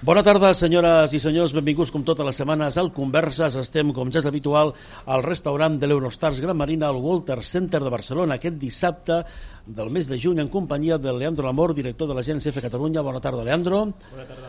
Bona tarda, senyores i senyors, benvinguts com totes les setmanes al Converses. Estem, com ja és habitual, al restaurant de l'Eurostars Gran Marina al Walter Center de Barcelona aquest dissabte del mes de juny en companyia de Leandro Lamor, director de l'Agència F Catalunya. Bona tarda, Leandro. Bona tarda.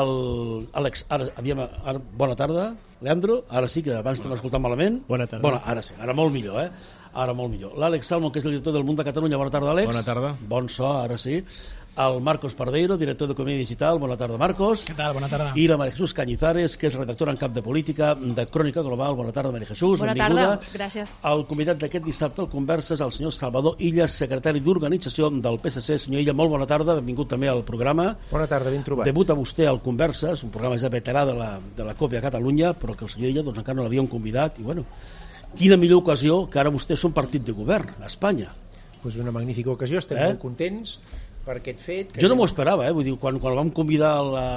Àlex, bona tarda, Leandro. Ara sí, que abans t'hem escoltat malament. Bona tarda. Bona, ara sí, ara molt millor, Ara molt millor. L'Àlex Salmon, que és el director del Munt de Catalunya. Bona tarda, Àlex. Bona tarda. Bon so, ara sí. El Marcos Pardeiro, director d'Economia Digital. Bona tarda, Marcos. Què tal? Bona tarda. I la María Jesús Cañizares, que és redactora en cap de política de Crònica Global. Bona tarda, María Jesús. Bona benvinguda. tarda, gràcies. El convidat d'aquest dissabte al Converses, el senyor Salvador Illas, secretari d'Organització del PSC. Senyor Illa, molt bona tarda, benvingut també al programa. Bona tarda, ben trobat. Debuta vostè al Converses, un programa ja veterà de la Còpia Catalunya, però que el senyor Illa encara no l'havíem convidat. I bueno, quina millor ocasió que ara vostès són partit de govern a Espanya. Pues una magnífica ocasió, estem molt contents per aquest fet. Jo no m'ho esperava, vull dir, quan el vam convidar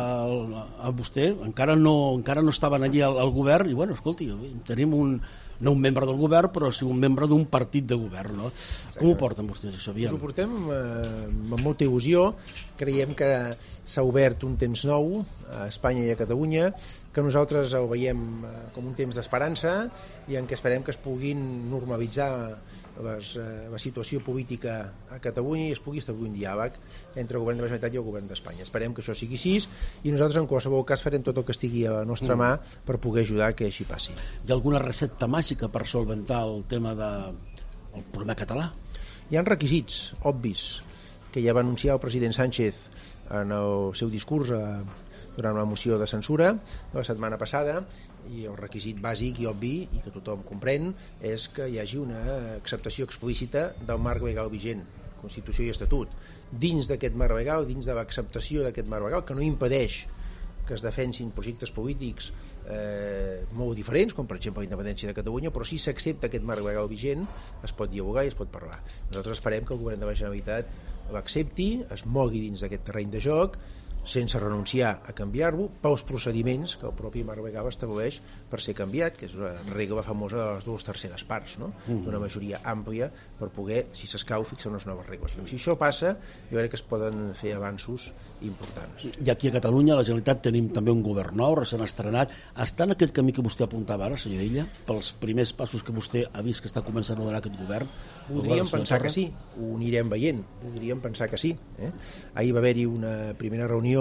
a vostè, encara no estaven allí al govern, i bueno, escolti, tenim no un membre del govern, però sí un membre d'un partit de govern, no? Com ho porten vostès, això? Ho portem amb molta il·lusió. Creiem que s'ha obert un temps nou a Espanya i a Catalunya, que nosaltres ho veiem com un temps d'esperança i en què esperem que es puguin normalitzar la situació política a Catalunya i es pugui establir un diàleg entre el govern de la Generalitat i el govern d'Espanya. Esperem que això sigui així i nosaltres en qualsevol cas farem tot el que estigui a la nostra mà per poder ajudar que així passi. Hi ha alguna recepta màgica per solventar el tema del problema català? Hi ha requisits obvis que ja va anunciar el president Sánchez en el seu discurs durant la moció de censura de la setmana passada, i el requisit bàsic i obvi i que tothom comprèn és que hi hagi una acceptació explícita del marc legal vigent, Constitució i Estatut, dins d'aquest marc legal, dins de l'acceptació d'aquest marc legal, que no impedeix que es defensin projectes polítics molt diferents, com per exemple la independència de Catalunya, però si s'accepta aquest marc legal vigent es pot dialogar i es pot parlar. Nosaltres esperem que el govern de la Generalitat l'accepti, es mogui dins d'aquest terreny de joc sense renunciar a canviar-lo pels procediments que el propi marc legal estableix per ser canviat, que és una regla famosa de les 2/3 parts, no? D'una majoria àmplia per poder, si s'escau, fixar unes noves regles. Si això passa, jo crec que es poden fer avanços importants. I aquí a Catalunya, a la Generalitat, tenim també un govern nou, recent estrenat. Està en aquest camí que vostè apuntava ara, senyor Illa, pels primers passos que vostè ha vist que està començant a donar aquest govern? Podríem pensar que sí, ho anirem veient, podríem pensar que sí. Ahir va haver-hi una primera reunió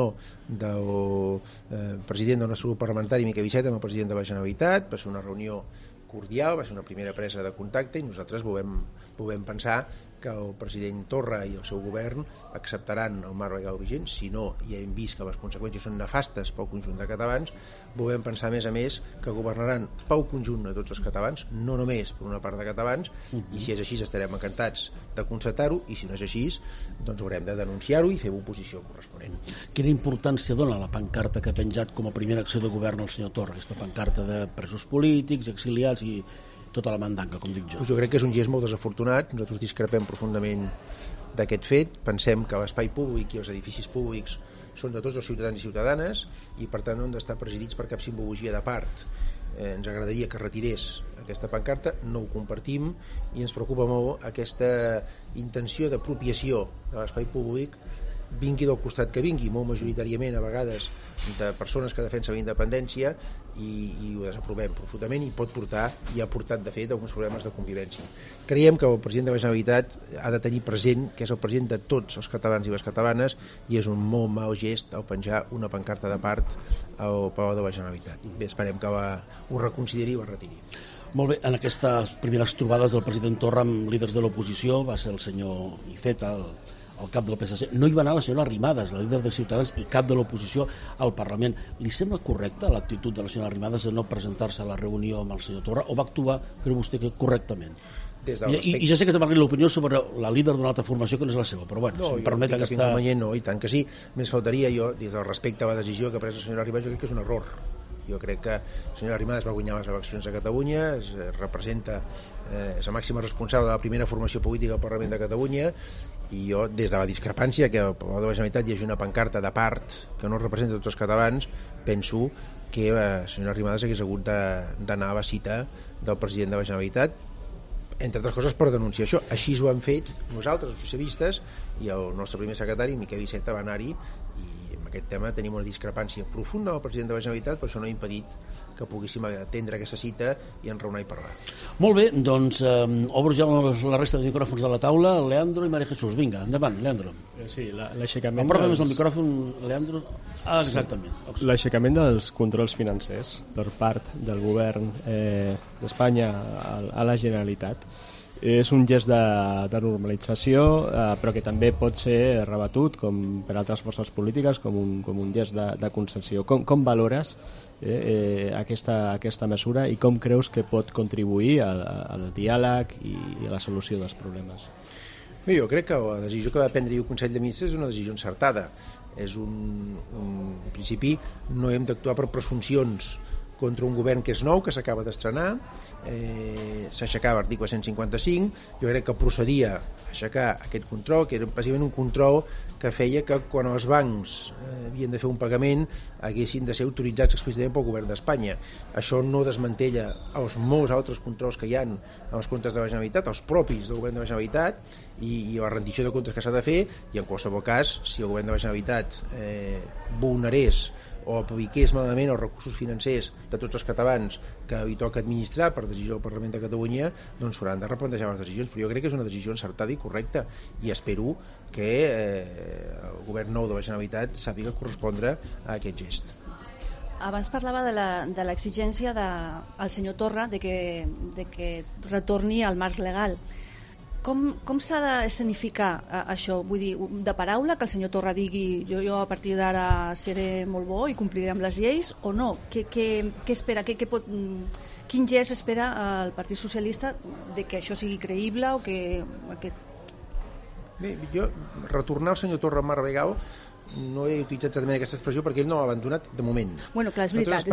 del president del nostre grup parlamentari, Miquel Iceta, amb el president de la Generalitat. Va ser una reunió cordial, va ser una primera presa de contacte i nosaltres volem pensar que el president Torra i el seu govern acceptaran el marc legal vigent. Si no, ja hem vist que les conseqüències són nefastes pel conjunt de catalans. Volem pensar, a més, que governaran pel conjunt de tots els catalans, no només per una part de catalans, i si és així estarem encantats de constatar-ho, i si no és així, doncs haurem de denunciar-ho i fer l'oposició corresponent. Quina importància dona la pancarta que ha penjat com a primera acció de govern el senyor Torra, aquesta pancarta de presos polítics, exiliats i tota la mandanga, com dic jo? Pues jo crec que és un gest molt desafortunat. Nosaltres discrepem profundament d'aquest fet. Pensem que l'espai públic i els edificis públics són de tots els ciutadans i ciutadanes i per tant no han d'estar presidits per cap simbologia de part. Ens agradaria que retirés aquesta pancarta, no ho compartim i ens preocupa molt aquesta intenció d'apropiació de l'espai públic, vingui del costat que vingui, molt majoritàriament a vegades de persones que defensen la independència, i ho desaprovem profundament i pot portar, i ha portat de fet, alguns problemes de convivència. Creiem que el president de la Generalitat ha de tenir present que és el president de tots els catalans i les catalanes i és un molt mal gest el penjar una pancarta de part al Palau de la Generalitat. Bé, esperem que ho reconsideri i ho retiri. Molt bé, en aquestes primeres trobades del president Torra amb líders de l'oposició va ser el senyor Iceta, el cap del PSC, no hi va anar la senyora Arrimadas, la líder de Ciutadans i cap de l'oposició al Parlament. Li sembla correcta l'actitud de la senyora Arrimadas de no presentar-se a la reunió amb el senyor Torra, o va actuar, creu vostè, que correctament? I ja sé que m'ha l'opinió sobre la líder d'una altra formació que no és la seva, però bueno, no, si em permet aquesta... No, i tant que sí. Més faltaria, jo, des del respecte a la decisió que ha pres la senyora Arrimadas, jo crec que és un error. Jo crec que la senyora Arrimadas va guanyar les eleccions a Catalunya, és la màxima responsable de la primera formació política al Parlament de Catalunya, i jo, des de la discrepància que al Palau de la Generalitat hi hagi una pancarta de part que no representa tots els catalans, penso que la senyora Arrimadas hagués hagut d'anar a la cita del president de la Generalitat, entre altres coses per denunciar això. Així ho hem fet nosaltres, els socialistes, i el nostre primer secretari, Miquel Iceta, va anar-hi, i aquest tema tenim una discrepància profunda amb el president de la Generalitat, però això no ha impedit que poguéssim atendre aquesta cita i enraonar i parlar. Molt bé, doncs obro ja la resta de micròfons de la taula. Leandro i María Jesús, vinga, endavant, Leandro. Sí, l'aixecament... Apropa més el micròfon, Leandro. Ah, exactament. L'aixecament dels controls financers per part del govern d'Espanya a la Generalitat és un gest de normalització, però que també pot ser rebatut, com per altres forces polítiques, com un gest de concessió. Com valores aquesta mesura i com creus que pot contribuir al diàleg i a la solució dels problemes? Bé, jo crec que la decisió que va prendre el Consell de Ministres és una decisió encertada. En principi no hem d'actuar per presuncions contra un govern que és nou, que s'acaba d'estrenar, s'aixecava l'article 155, jo crec que procedia a aixecar aquest control, que era bàsicament un control que feia que quan els bancs havien de fer un pagament haguessin de ser autoritzats explícitament pel govern d'Espanya. Això no desmantella els molts altres controls que hi ha als comptes de la Generalitat, els propis del govern de la Generalitat, i la rendició de comptes que s'ha de fer, i en qualsevol cas, si el govern de la Generalitat vulnerés o apliqués malament els recursos financers de tots els catalans que li toca administrar per decisió del Parlament de Catalunya, doncs s'hauran de replantejar les decisions, però jo crec que és una decisió encertada i correcta, i espero que el govern nou de la Generalitat sàpiga correspondre a aquest gest. Abans parlava de l'exigència del senyor Torra de que retorni al marc legal. Com s'ha d'escenificar això? Vull dir, de paraula, que el senyor Torra digui jo a partir d'ara seré molt bo i compliré amb les lleis, o no? Què espera? Quin gest espera el Partit Socialista de que això sigui creïble o que... Bé, jo retornar el senyor Torra a Marc Legal no he utilitzat exactament aquesta expressió perquè ell no l'ha abandonat de moment. Bueno, clar, és veritat.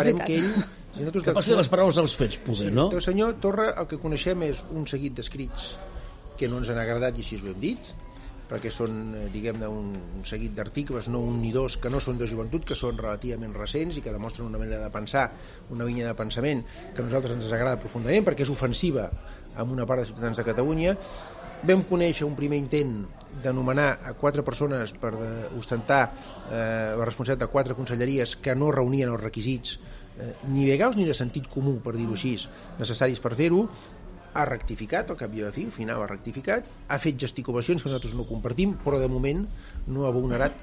Que passi de les paraules als fets, poder, no? El senyor Torra, el que coneixem és un seguit d'escrits que no ens han agradat i així ho hem dit, perquè són, diguem-ne, un seguit d'articles, no un ni dos, que no són de joventut, que són relativament recents i que demostren una manera de pensar, una línia de pensament que a nosaltres ens desagrada profundament perquè és ofensiva amb una part de ciutadans de Catalunya. Vam conèixer un primer intent d'anomenar a 4 persones per ostentar la responsabilitat de 4 conselleries que no reunien els requisits ni legals ni de sentit comú, per dir-ho així, necessaris per fer-ho. Ha rectificat, al cap i a la fi, al final ha rectificat, ha fet gesticulacions que nosaltres no compartim, però de moment no ha vulnerat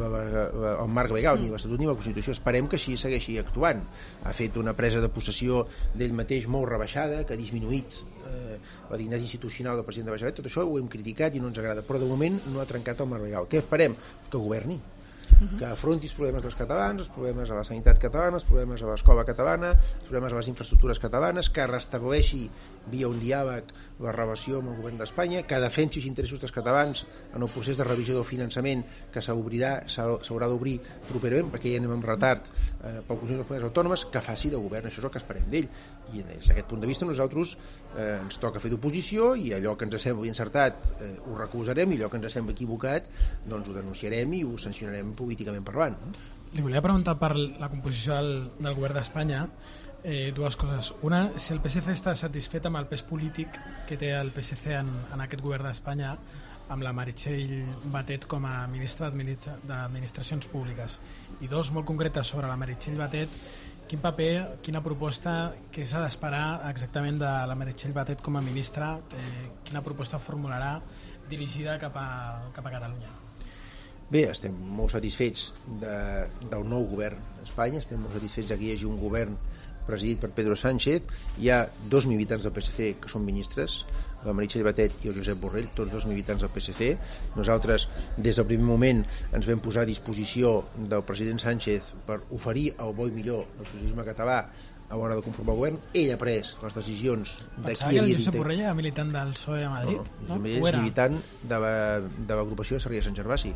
el marc legal, ni l'Estatut ni la Constitució. Esperem que així segueixi actuant. Ha fet una presa de possessió d'ell mateix molt rebaixada, que ha disminuït la dignitat institucional del president de la Generalitat. Tot això ho hem criticat i no ens agrada, però de moment no ha trencat el marc legal. Què esperem? Que governi, que afronti els problemes dels catalans, els problemes a la sanitat catalana, els problemes a l'escola catalana, els problemes a les infraestructures catalanes, que restableixi via un diàleg la relació amb el govern d'Espanya, que defensi els interessos dels catalans en el procés de revisió del finançament que s'haurà d'obrir properament, perquè ja anem amb retard pel Consell de les Comunitats Autònomes, que faci de govern. Això és el que esperem d'ell, i des d'aquest punt de vista nosaltres ens toca fer d'oposició, i allò que ens sembla encertat ho recolzarem, i allò que ens sembla equivocat doncs ho denunciarem i ho sancionarem políticament parlant. Li volia preguntar per la composició del govern d'Espanya, dues coses. Una, si el PSC està satisfet amb el pes polític que té el PSC en aquest govern d'Espanya, amb la Meritxell Batet com a ministra d'Administracions Públiques. I dos, molt concretes sobre la Meritxell Batet, quin paper, quina proposta, què s'ha d'esperar exactament de la Meritxell Batet com a ministra, quina proposta formularà dirigida cap a Catalunya? Bé, estem molt satisfets del nou govern d'Espanya, estem molt satisfets que hi hagi un govern presidit per Pedro Sánchez. Hi ha 2 militants del PSC que són ministres, la Meritxell Batet i el Josep Borrell, tots 2 militants del PSC. Nosaltres, des del primer moment, ens vam posar a disposició del president Sánchez per oferir el bo i millor del socialisme català a l'hora de conformar el govern. Ell ha pres les decisions de qui havia... Pensava que el Josep Borrell era militant del PSOE a Madrid. No? Ell és militant de l'agrupació de Sarrià Sant Gervasi.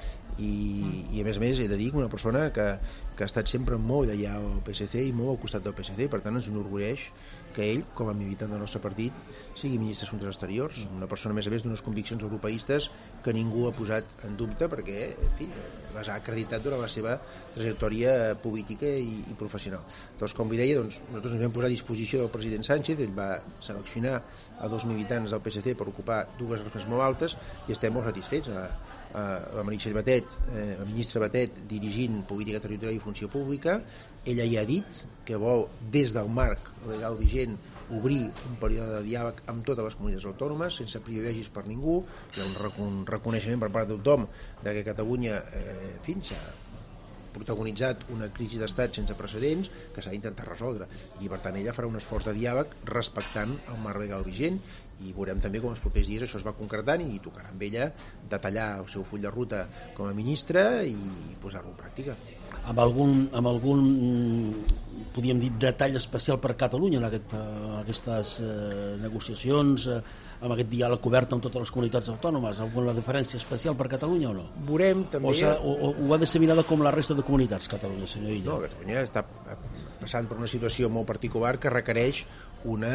I a més he de dir que una persona que ha estat sempre molt lleial al PSC i molt al costat del PSC, per tant ens enorgulleix que ell, com a militant del nostre partit, sigui ministre d'Assumptes Exteriors, una persona, a més d'unes conviccions europeistes que ningú ha posat en dubte perquè, en fi, les ha acreditat durant la seva trajectòria política i professional. Doncs, com vi deia, nosaltres ens vam posar a disposició del president Sánchez, ell va seleccionar a 2 militants del PSC per ocupar 2 responsabilitats molt altes i estem molt satisfets. La Meritxell Batet, la ministra Batet, dirigint Política Territorial i Funció Pública, ella ja ha dit que vol, des del marc legal vigent, obrir un període de diàleg amb totes les comunitats autònomes, sense privilegis per ningú. Hi ha un reconeixement per part de tothom de que Catalunya s'ha protagonitzat una crisi d'estat sense precedents que s'ha d'intentar resoldre, i per tant ella farà un esforç de diàleg respectant el marc legal vigent, i veurem també com els propers dies això es va concretant i tocarà amb ella detallar el seu full de ruta com a ministra i posar-lo en pràctica. Amb algun podríem dir, detall especial per Catalunya en aquestes negociacions, amb aquest diàleg obert amb totes les comunitats autònomes? Alguna diferència especial per Catalunya o no? Veurem també... O ha de ser mirada com la resta de comunitats, Catalunya, senyor Illa? No, Catalunya està passant per una situació molt particular que requereix una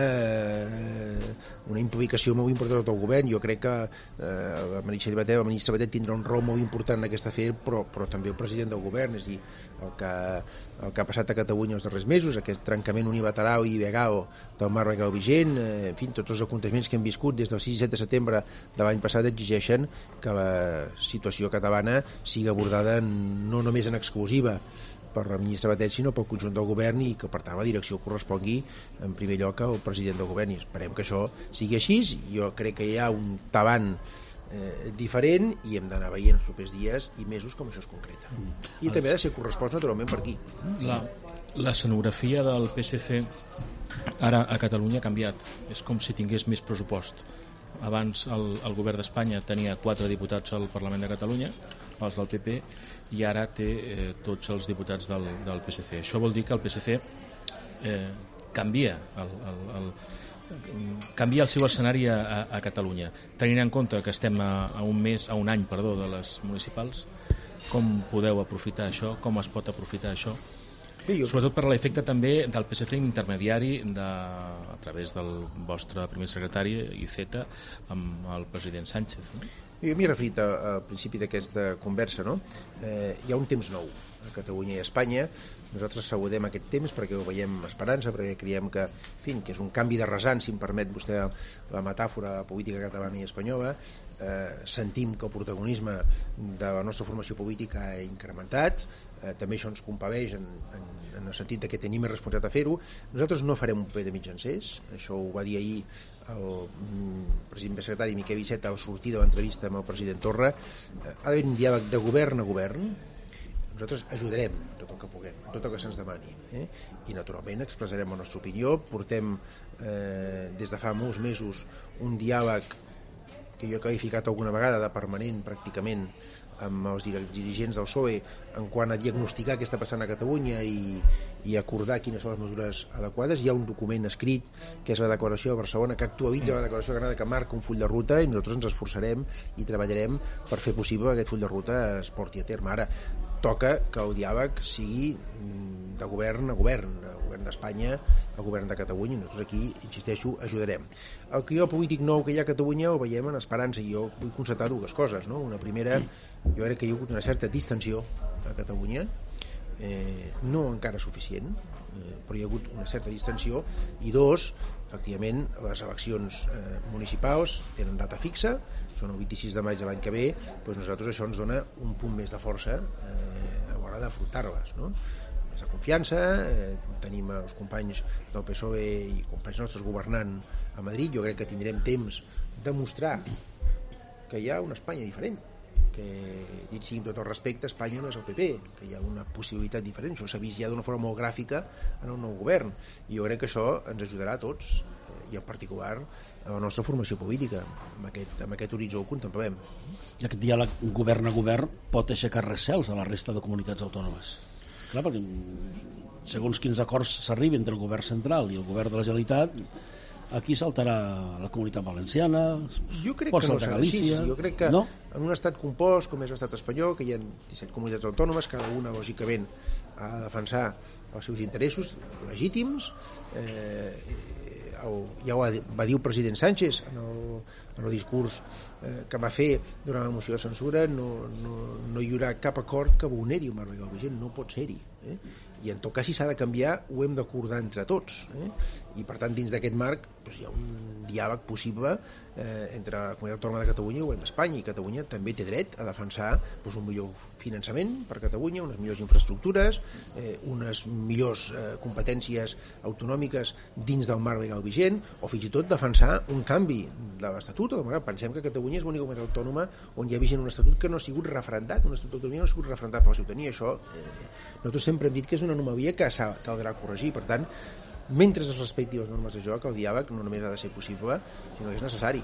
implicació molt important de tot el govern. Jo crec que la Meritxell Batet, la ministra Batet, tindrà un rol molt important en aquest afer, però també el president del govern, és a dir, el que ha passat a Catalunya els darrers mesos, aquest trencament unilateral i il·legal del marc legal vigent, en fi, tots els aconteixements que hem viscut des del 6 i 7 de setembre de l'any passat exigeixen que la situació catalana sigui abordada no només en exclusiva per la ministra Batet, sinó pel conjunt del govern, i que per tant la direcció correspongui en primer lloc al president del govern, i esperem que això sigui així. Jo crec que hi ha un talant diferent i hem d'anar veient els propers dies i mesos com això es concreta. I també ha de ser correspost naturalment per aquí. L'escenografia del PSC ara a Catalunya ha canviat. És com si tingués més pressupost. Abans el govern d'Espanya tenia 4 diputats al Parlament de Catalunya, els del PP, i ara té tots els diputats del PSC. Això vol dir que el PSC canvia el seu escenari a Catalunya. Tenint en compte que estem a un any de les municipals, com podeu aprofitar això? Com es pot aprofitar això? Sobretot per l'efecte també del PSC intermediari a través del vostre primer secretari Iceta amb el president Sánchez. Jo m'he referit al principi d'aquesta conversa, no? Hi ha un temps nou a Catalunya i a Espanya. Nosaltres saludem aquest temps perquè ho veiem esperança, perquè creiem que és un canvi de rasant, si em permet vostè la metàfora política catalana i espanyola. Sentim que el protagonisme de la nostra formació política ha incrementat. També això ens compadeix en el sentit que tenim més responsabilitat a fer-ho. Nosaltres no farem un ple de mitjancers, això ho va dir ahir el president secretari Miquel Iceta al sortir de l'entrevista amb el president Torra. Ha d'haver un diàleg de govern a govern. Nosaltres ajudarem tot el que puguem, tot el que se'ns demani, i naturalment expressarem la nostra opinió. Portem des de fa molts mesos un diàleg que jo he qualificat alguna vegada de permanent pràcticament amb els dirigents del PSOE en quant a diagnosticar què està passant a Catalunya i acordar quines són les mesures adequades. Hi ha un document escrit que és la declaració de Barcelona, que actualitza la declaració de Granada, que marca un full de ruta, i nosaltres ens esforçarem i treballarem per fer possible que aquest full de ruta es porti a terme. Ara toca que el diàleg sigui de govern a govern, el govern d'Espanya al govern de Catalunya, i nosaltres aquí, insisteixo, ajudarem. El clima polític nou que hi ha a Catalunya ho veiem en esperança, i jo vull constatar 2 coses, no? Una primera, jo crec que hi ha hagut una certa distensió a Catalunya, no encara suficient, però hi ha hagut una certa distensió, i 2, efectivament, les eleccions municipals tenen data fixa, són el 26 de maig de l'any que ve, doncs nosaltres això ens dona un punt més de força a l'hora d'afrontar-les, no? Més de confiança, tenim els companys del PSOE i companys nostres governant a Madrid. Jo crec que tindrem temps de mostrar que hi ha una Espanya diferent, que, dit sigui amb tot el respecte, Espanya no és el PP, que hi ha una possibilitat diferent. Això s'ha vist ja d'una forma molt gràfica en el nou govern, i jo crec que això ens ajudarà a tots, i en particular a la nostra formació política. Amb aquest horitzó ho contemplem. I aquest diàleg govern a govern pot aixecar recels a la resta de comunitats autònomes. Clar, perquè segons quins acords s'arribi entre el govern central i el govern de la Generalitat, aquí saltarà la comunitat valenciana, jo crec que no serà així. Jo crec que no? En un estat compost com és l'estat espanyol, que hi ha 17 comunitats autònomes, cada una lògicament ha de defensar els seus interessos legítims, ja ho va dir el president Sánchez en el discurs que va fer durant la moció de censura, no hi haurà cap acord que vulneri el marc legal vigent, no pot ser-hi. I en tot cas, si s'ha de canviar, ho hem d'acordar entre tots. I per tant, dins d'aquest marc hi ha un diàleg possible entre la Comunitat Autònoma de Catalunya i el Govern d'Espanya, i Catalunya també té dret a defensar un millor finançament per a Catalunya, unes millors infraestructures, unes millors competències autonòmiques dins del marc legal vigent, o fins i tot defensar un canvi de l'Estatut. Pensem que Catalunya és l'única comunitat autònoma on hi ha vigent un Estatut que no ha sigut referendat, un Estatut d'autonomia no ha sigut referendat per la ciutadania. Això nosaltres sempre hem dit que és una anomalia que caldrà corregir. Per tant, mentre es respecti les normes de joc, el diàleg no només ha de ser possible, sinó que és necessari.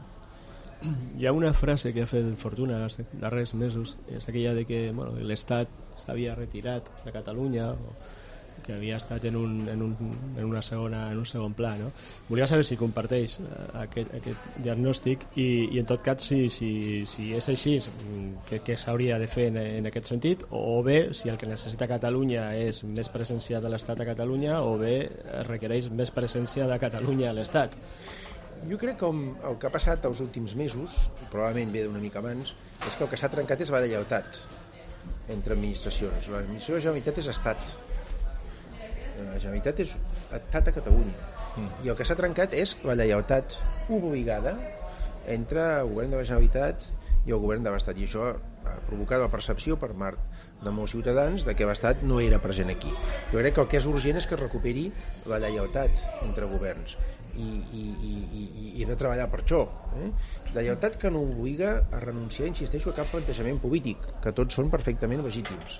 Hi ha una frase que ha fet Fortuna els darrers mesos, és aquella de que l'Estat s'havia retirat de Catalunya, o que havia estat en un segon pla, no? Volia saber si comparteix aquest diagnòstic i en tot cas si és així, què s'hauria de fer en aquest sentit, o bé si el que necessita Catalunya és més presència de l'Estat a Catalunya, o bé requereix més presència de Catalunya a l'Estat. Jo crec que el que ha passat els últims mesos, probablement ve d'una mica abans, és que el que s'ha trencat és la lleialtat entre administracions. L'administració de la Generalitat és Estat. La Generalitat és Estat a Catalunya. I el que s'ha trencat és la lleialtat obligada entre el govern de la Generalitat i el govern de l'Estat. I això ha provocat la percepció per part de molts ciutadans de que l'Estat no era present aquí. Jo crec que el que és urgent és que es recuperi la lleialtat entre governs i hem de treballar per això. Lleialtat que no obliga a renunciar, insisteixo, a cap plantejament polític, que tots són perfectament legítims.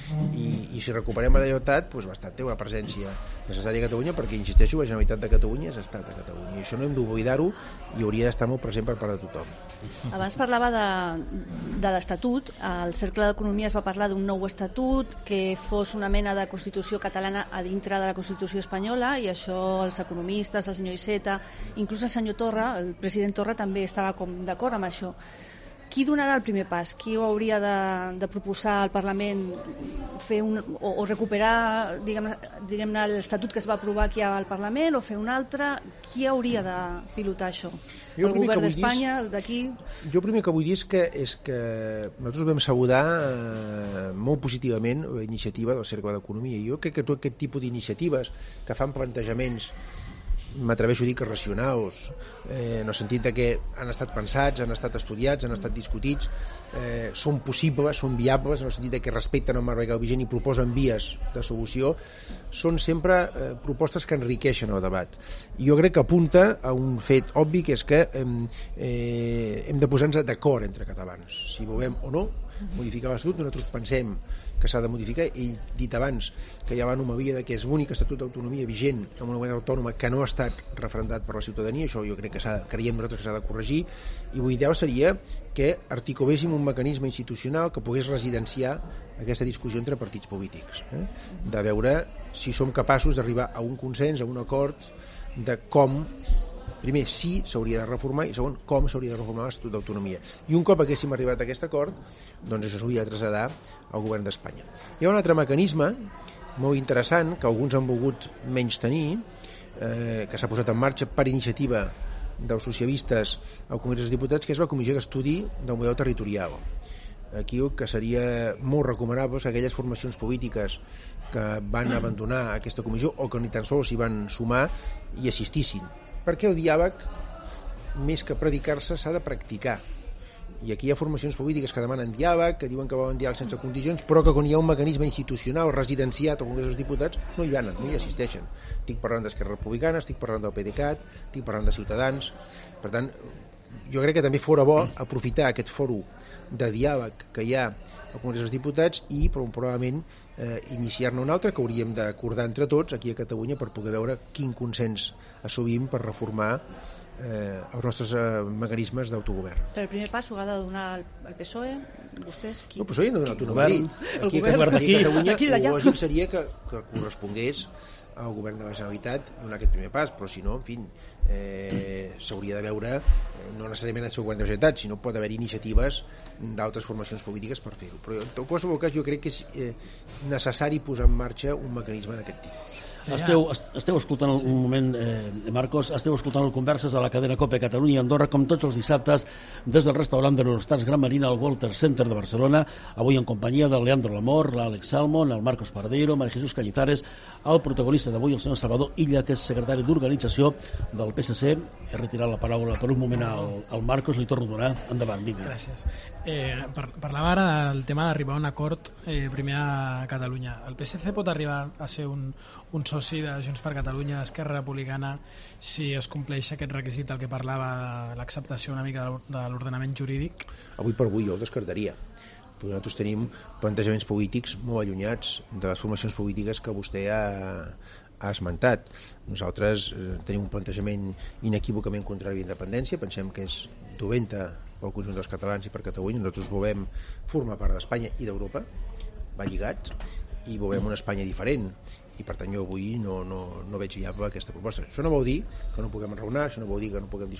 I si recuperem la lleialtat, l'Estat té una presència necessària a Catalunya, perquè, insisteixo, la Generalitat de Catalunya és Estat a Catalunya, i això no hem d'oblidar-ho i hauria d'estar molt present per part de tothom. Abans parlava de l'Estatut. Al Cercle d'Economia es va parlar d'un nou estatut que fos una mena de Constitució catalana a dintre de la Constitució espanyola, i això els economistes, el senyor Iceta, inclús el senyor Torra, el president Torra, també estava com d'acord amb això. Qui donarà el primer pas? Qui ho hauria de proposar al Parlament, fer o recuperar, diguem-ne, l'Estatut que es va aprovar aquí al Parlament, o fer un altre? Qui hauria de pilotar això? El govern d'Espanya, el d'aquí? Jo el primer que vull dir és que nosaltres vam saludar molt positivament la iniciativa del Cercle d'Economia. Jo crec que tot aquest tipus d'iniciatives que fan plantejaments, m'atreveixo a dir que racionals, en el sentit que han estat pensats, han estat estudiats, han estat discutits, són possibles, són viables, en el sentit que respecten el marc legal vigent i proposen vies de solució, són sempre propostes que enriqueixen el debat. I jo crec que apunta a un fet obvi, que és que hem de posar-nos d'acord entre catalans, si volem o no modificar l'Estatut. Nosaltres pensem que s'ha de modificar. He dit abans que hi ha l'anomalia de que és l'únic Estatut d'autonomia vigent en una comunitat autònoma que no ha estat referendat per la ciutadania. Això jo crec que creiem nosaltres que s'ha de corregir, i l'ideal seria que articuléssim un mecanisme institucional que pogués residenciar aquesta discussió entre partits polítics, de veure si som capaços d'arribar a un consens, a un acord de com, primer, si s'hauria de reformar, i segon, com s'hauria de reformar l'Estatut d'autonomia. I un cop haguéssim arribat a aquest acord, doncs això s'hauria de traslladar al govern d'Espanya. Hi ha un altre mecanisme molt interessant que alguns han volgut menystenir, que s'ha posat en marxa per iniciativa dels socialistes al Congrés dels Diputats, que és la Comissió d'Estudi del Model Territorial. Aquí el que seria molt recomanable és que aquelles formacions polítiques que van abandonar aquesta comissió, o que ni tan sols s'hi van sumar, hi assistissin. Perquè el diàleg, més que predicar-se, s'ha de practicar. I aquí hi ha formacions polítiques que demanen diàleg, que diuen que volen diàleg sense condicions, però que quan hi ha un mecanisme institucional residenciat al Congrés dels Diputats no hi van, no hi assisteixen. Estic parlant d'Esquerra Republicana, estic parlant del PDeCAT, estic parlant de Ciutadans. Per tant, jo crec que també fora bo aprofitar aquest fòrum de diàleg que hi ha al Congrés dels Diputats i probablement iniciar-ne un altre que hauríem d'acordar entre tots aquí a Catalunya per poder veure quin consens assolim per reformar els nostres mecanismes d'autogovern. Però el primer pas ho ha de donar el PSOE, vostès? El PSOE no ha donat un Madrid. Aquí a Catalunya el lògic seria que correspongués al govern de la Generalitat donar aquest primer pas, però si no, en fi, s'hauria de veure, no necessàriament el seu govern de la Generalitat, sinó pot haver iniciatives d'altres formacions polítiques per fer-ho. Però en qualsevol cas jo crec que és necessari posar en marxa un mecanisme d'aquest tipus. Esteu escoltant un moment, Marcos, esteu escoltant el Converses de la cadena COPE Catalunya i Andorra, com tots els dissabtes, des del restaurant de l'Eurostars Gran Marina al Walter Center de Barcelona, avui en companyia del Leandro Lamor, l'Àlex Salmon, el Marcos Pardeiro, María Jesús Cañizares, el protagonista d'avui, el senyor Salvador Illa, que és secretari d'organització del PSC. He retirat la paraula per un moment al Marcos, li torno a donar. Endavant, vinga. Gràcies. Parlava ara del tema d'arribar a un acord primer a Catalunya. El PSC pot arribar a ser un soci de Junts per Catalunya, d'Esquerra Republicana, si es compleix aquest requisit del que parlava de l'acceptació una mica de l'ordenament jurídic? Avui per avui jo el descartaria. Però nosaltres tenim plantejaments polítics molt allunyats de les formacions polítiques que vostè ha esmentat. Nosaltres tenim un plantejament inequívocament contrari a la independència, pensem que és dolenta pel conjunt dels catalans i per Catalunya. Nosaltres volem formar part d'Espanya i d'Europa, va lligat, i volem una Espanya diferent, i per tant jo avui no veig viable aquesta proposta. Això no vol dir que no puguem enraonar, això no vol dir que no puguem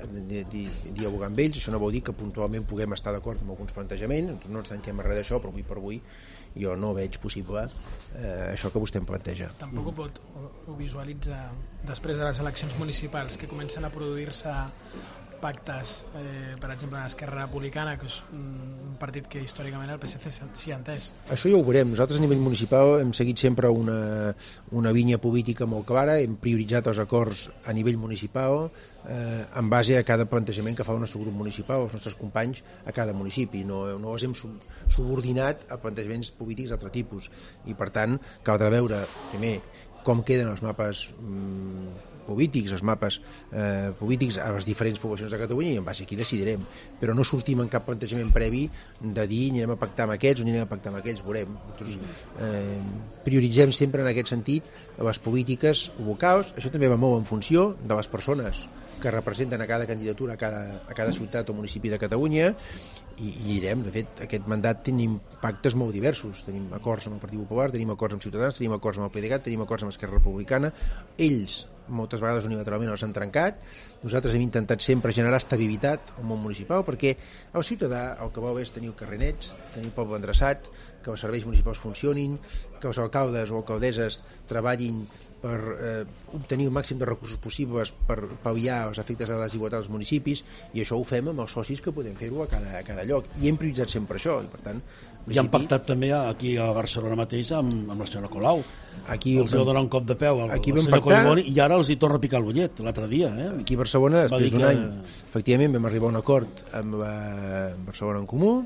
dialogar amb ells, això no vol dir que puntualment puguem estar d'acord amb alguns plantejaments, no ens tanquem a res d'això, però avui per avui jo no veig possible això que vostè em planteja. Tampoc ho visualitza després de les eleccions municipals que comencen a produir-se pactes, per exemple, d'Esquerra Republicana, que és un partit que històricament el PSC s'hi ha entès. Això ja ho veurem. Nosaltres a nivell municipal hem seguit sempre una línia política molt clara, hem prioritzat els acords a nivell municipal en base a cada plantejament que fa el nostre grup municipal, els nostres companys a cada municipi. No els hem subordinat a plantejaments polítics d'altre tipus, i per tant caldrà veure primer com queden els mapes polítics, polítics a les diferents poblacions de Catalunya, i en base aquí decidirem, però no sortim en cap plantejament previ de dir anirem a pactar amb aquests o anirem a pactar amb aquells, veurem. Nosaltres prioritzem sempre en aquest sentit les polítiques locals. Això també va molt en funció de les persones que representen a cada candidatura, a cada ciutat o municipi de Catalunya, i direm, de fet, aquest mandat tenim pactes molt diversos, tenim acords amb el Partit Popular, tenim acords amb Ciutadans, tenim acords amb el PDeCAT, tenim acords amb Esquerra Republicana. Ells moltes vegades unilateralment els han trencat. Nosaltres hem intentat sempre generar estabilitat al món municipal, perquè el ciutadà el que vol és tenir el carrer net, tenir el poble endreçat, que els serveis municipals funcionin, que els alcaldes o alcaldesses treballin per obtenir el màxim de recursos possibles per pal·liar els efectes de la desigualtat dels municipis, i això ho fem amb els socis que podem fer-ho a cada lloc, i hem prioritzat sempre això, i per tant ja han pactat també aquí a Barcelona mateix amb la senyora Colau. Aquí els vau donar un cop de peu al senyor Collboni, i ara els hi torna a picar l'ullet l'altre dia. Aquí a Barcelona, després d'un any, efectivament vam arribar a un acord amb Barcelona en Comú,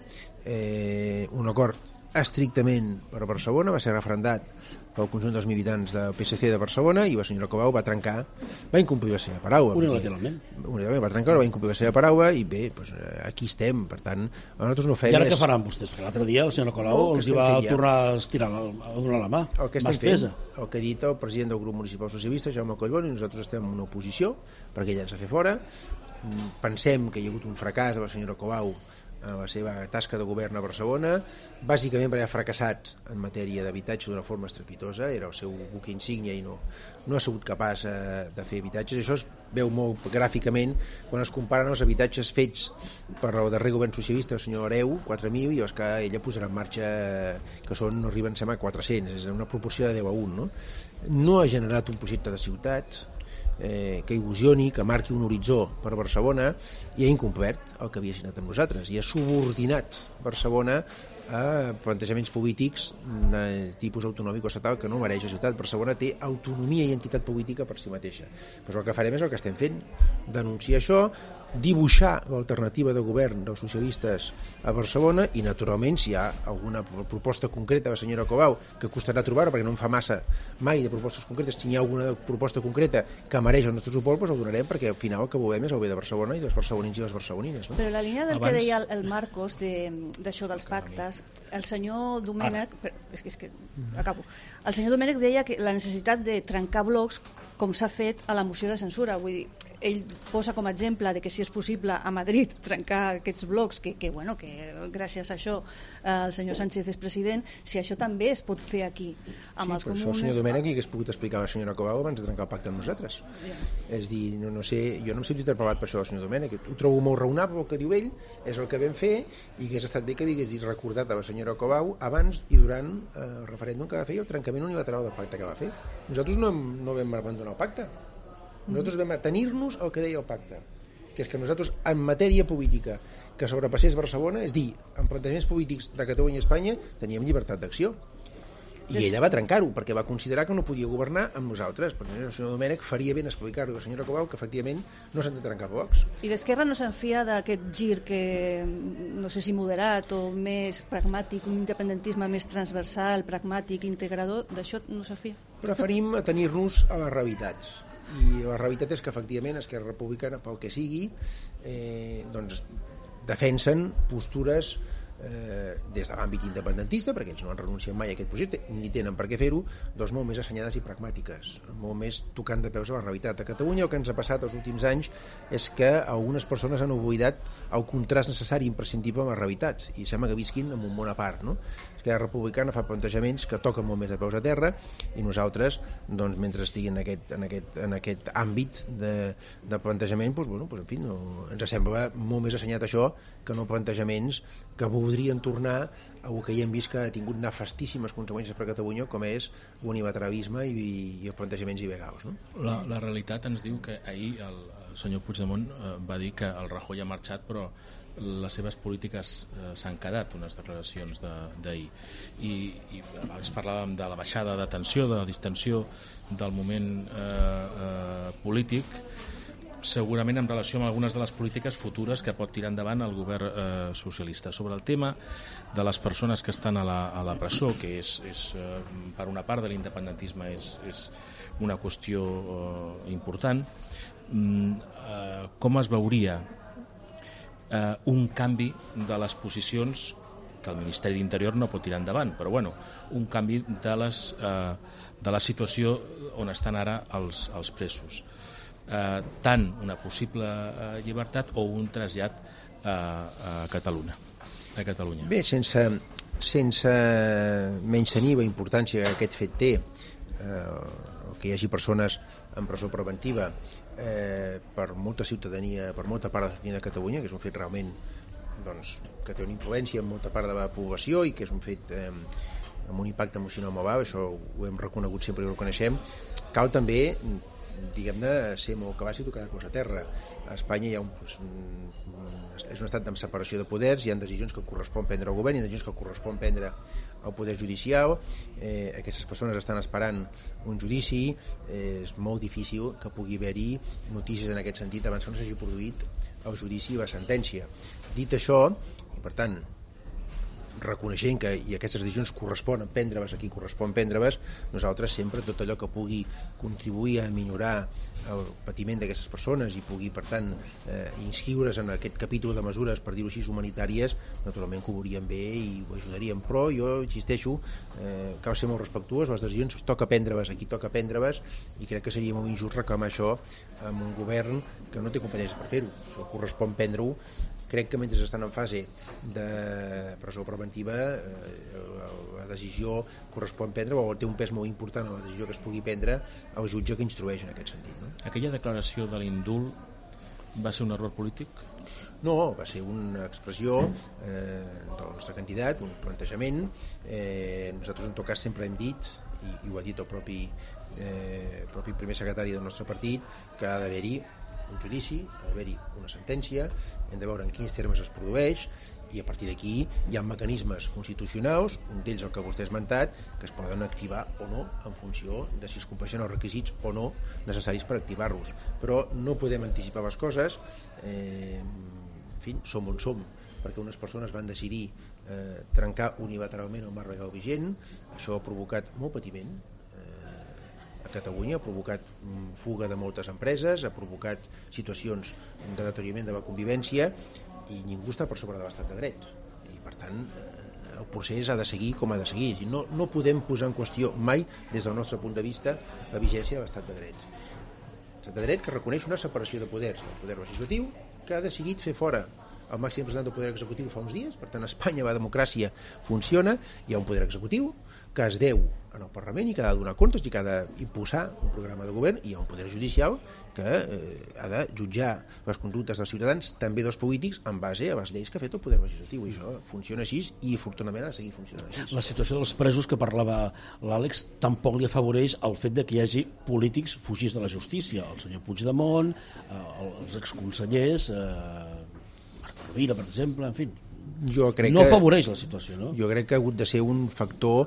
un acord estrictament per Barcelona, va ser referendat pel conjunt dels militants del PSC de Barcelona, i la senyora Colau va incomplir la seva paraula. Unilateralment. Va trencar, va incomplir la seva paraula, i bé, doncs, aquí estem. Per tant, nosaltres no fem... I ara què faran vostès? Perquè l'altre dia la senyora Colau els va tornar a donar la mà. El que estem fent, el que ha dit el president del grup municipal socialista, Jaume Collboni, nosaltres estem en una oposició, perquè ella ens ha fet fora. Pensem que hi ha hagut un fracàs de la senyora Colau en la seva tasca de govern a Barcelona, bàsicament perquè ha fracassat en matèria d'habitatge d'una forma estrepitosa, era el seu buc insígnia i no ha sigut capaç de fer habitatges. Això es veu molt gràficament quan es comparen els habitatges fets per el darrer govern socialista, el senyor Hereu, 4.000, i els que ella posarà en marxa, que no arriben, sembla, a 400, és una proporció de 10 a 1. No ha generat un projecte de ciutat que il·lusioni, que marqui un horitzó per Barcelona, i ha incomplert el que havia signat amb nosaltres, i ha subordinat Barcelona a plantejaments polítics de tipus autonòmic o estatal que no mereix la ciutat. Barcelona té autonomia i entitat política per si mateixa. Però el que farem és el que estem fent, denunciar això, dibuixar l'alternativa de govern dels socialistes a Barcelona, i naturalment si hi ha alguna proposta concreta de la senyora Colau, que costarà trobar-la perquè no en fa massa mai de propostes concretes, si hi ha alguna proposta concreta que mereix el nostre suport, doncs el donarem, perquè al final el que volem és el bé de Barcelona i dels barcelonins i les barcelonines. Però la línia del que deia el Marcos d'això dels pactes, el senyor Domènech el senyor Domènech deia que la necessitat de trencar blocs, com s'ha fet a la moció de censura, vull dir, ell posa com a exemple de que si és possible a Madrid trencar aquests blocs, que gràcies a això el senyor Sánchez és president, si això també es pot fer aquí amb els comuns. Això el senyor Domènech hagués pogut explicar a la senyora Colau abans de trencar el pacte amb nosaltres. És dir, no sé, jo no em sento interpel·lat per això del senyor Domènech, ho trobo molt raonable el que diu ell, és el que vam fer, i hagués estat bé que hagués recordat a la senyora Colau abans i durant el referèndum que va fer i el trencament unilateral del pacte que va fer. Nosaltres no vam abandonar el pacte. Nosaltres vam atenir-nos al que deia el pacte, que és que nosaltres en matèria política que sobrepassés Barcelona, és dir, en plantejaments polítics de Catalunya i Espanya teníem llibertat d'acció, i ella va trencar-ho perquè va considerar que no podia governar amb nosaltres. Per tant, el senyor Domènech faria ben explicar-ho a la senyora Colau que efectivament no s'han de trencar blocs. I d'Esquerra no se'n fia d'aquest gir que no sé si moderat o més pragmàtic, un independentisme més transversal, pragmàtic, integrador, d'això no se'n fia? Preferim atenir-nos a les realitats, i la realitat és que efectivament Esquerra Republicana, pel que sigui, doncs defensen postures des de l'àmbit independentista, perquè ells no han renunciat mai a aquest projecte ni tenen per què fer-ho, doncs molt més assenyades i pragmàtiques, molt més tocant de peus a la realitat. A Catalunya el que ens ha passat els últims anys és que algunes persones han oblidat el contrast necessari i imprescindible amb les realitats i sembla que visquin en un món a part, no? Esquerra Republicana fa plantejaments que toquen molt més de peus a terra i nosaltres, doncs, mentre estiguin en aquest àmbit de plantejament, en fi, ens sembla molt més assenyat això que no plantejaments que voldrien tornar a el que ja hem vist que ha tingut nefastíssimes conseqüències per a Catalunya, com és l'unilateralisme i els plantejaments il·legals, no? La realitat ens diu que ahir el senyor Puigdemont va dir que el Rajoy ha marxat, però les seves polítiques s'han quedat, unes declaracions d'ahir. I abans parlàvem de la baixada de tensió, de la distensió del moment polític, segurament en relació amb algunes de les polítiques futures que pot tirar endavant el govern socialista. Sobre el tema de les persones que estan a la presó, que és per una part de l'independentisme és una qüestió important, com es veuria un canvi de les posicions que el Ministeri d'Interior no pot tirar endavant, però un canvi de la situació on estan ara els presos, tant una possible llibertat o un trasllat a Catalunya. Bé, sense menystenir la importància que aquest fet té, que hi hagi persones en presó preventiva per molta ciutadania, per molta part de la ciutadania de Catalunya, que és un fet realment que té una influència en molta part de la població i que és un fet amb un impacte emocional molt alt, això ho hem reconegut sempre i ho reconeixem. Cal també, diguem-ne, ser molt capaç i tocar de peus a terra. A Espanya hi ha és un estat amb separació de poders, hi ha decisions que correspon prendre al govern, hi ha decisions que correspon prendre al poder judicial. Aquestes persones estan esperant un judici, és molt difícil que pugui haver-hi notícies en aquest sentit abans que no s'hagi produït el judici i la sentència. Dit això, i per tant reconeixent que aquestes decisions corresponen prendre-les a qui correspon prendre-les, nosaltres sempre tot allò que pugui contribuir a millorar el patiment d'aquestes persones i pugui, per tant, inscriure's en aquest capítol de mesures, per dir-ho així, humanitàries, naturalment que ho veuríem bé i ho ajudaríem, però jo insisteixo, cal ser molt respectuós, les decisions toca prendre-les a qui toca prendre-les i crec que seria molt injust reclamar això amb un govern que no té competències per fer-ho, això correspon prendre-ho. Crec que mentre estan en fase de presó preventiva la decisió correspon prendre o té un pes molt important a la decisió que es pugui prendre al jutge que instrueix en aquest sentit, no? Aquella declaració de l'indult va ser un error polític? No, va ser una expressió del nostre candidat, un plantejament. Nosaltres en tot cas sempre hem dit, i ho ha dit el propi primer secretari del nostre partit, que ha d'haver-hi un judici, ha d'haver-hi una sentència, hem de veure en quins termes es produeix i a partir d'aquí hi ha mecanismes constitucionals, un d'ells el que vostè ha esmentat, que es poden activar o no en funció de si es compleixen els requisits o no necessaris per activar-los. Però no podem anticipar les coses, en fi, som on som, perquè unes persones van decidir trencar unilateralment el marc legal vigent, això ha provocat molt patiment a Catalunya, ha provocat fuga de moltes empreses, ha provocat situacions de deteriorament de la convivència i ningú està per sobre de l'estat de dret i per tant el procés ha de seguir com ha de seguir. No podem posar en qüestió mai des del nostre punt de vista la vigència de l'estat de dret. estat de dret que reconeix una separació de poders. El poder legislatiu, que ha decidit fer fora el màxim representant del poder executiu fa uns dies. Per tant, a Espanya la democràcia funciona, hi ha un poder executiu que es deu en el Parlament i que ha de donar comptes i que ha d'imposar un programa de govern, i hi ha un poder judicial que ha de jutjar les conductes dels ciutadans, també dels polítics, en base a les lleis que ha fet el poder legislatiu, i això funciona així i afortunadament ha de seguir funcionant així. La situació dels presos que parlava l'Àlex tampoc li afavoreix el fet de que hi hagi polítics fugits de la justícia, el senyor Puigdemont, els exconsellers, Rovira, per exemple, en fi. Jo crec no afavoreix la situació, no? Jo crec que ha hagut de ser un factor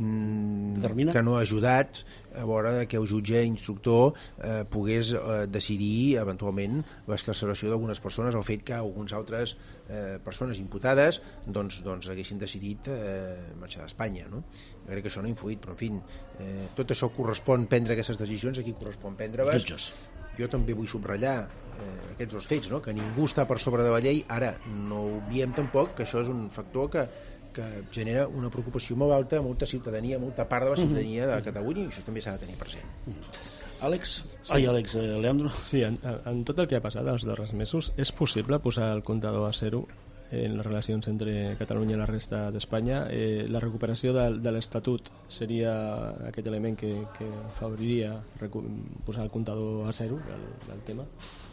que no ha ajudat a l'hora que el jutge instructor pogués decidir eventualment l'excarceració d'algunes persones, el fet que algunes altres persones imputades doncs haguessin decidit marxar d'Espanya, no? Jo crec que això no ha influït, però en fi, tot això correspon prendre aquestes decisions, aquí correspon prendre-les. Jutges. Jo també vull subratllar aquests dos fets, no? Que ningú està per sobre de la llei. Ara, no obviem tampoc que això és un factor que genera una preocupació molt alta a molta ciutadania, a molta part de la ciutadania de Catalunya, i això també s'ha de tenir present. Àlex? Sí. Àlex, Leandro? Sí, en tot el que ha passat els darrers mesos, és possible posar el comptador a zero en les relacions entre Catalunya i la resta d'Espanya? La recuperació de l'Estatut seria aquest element que afavoriria posar el comptador a zero del tema?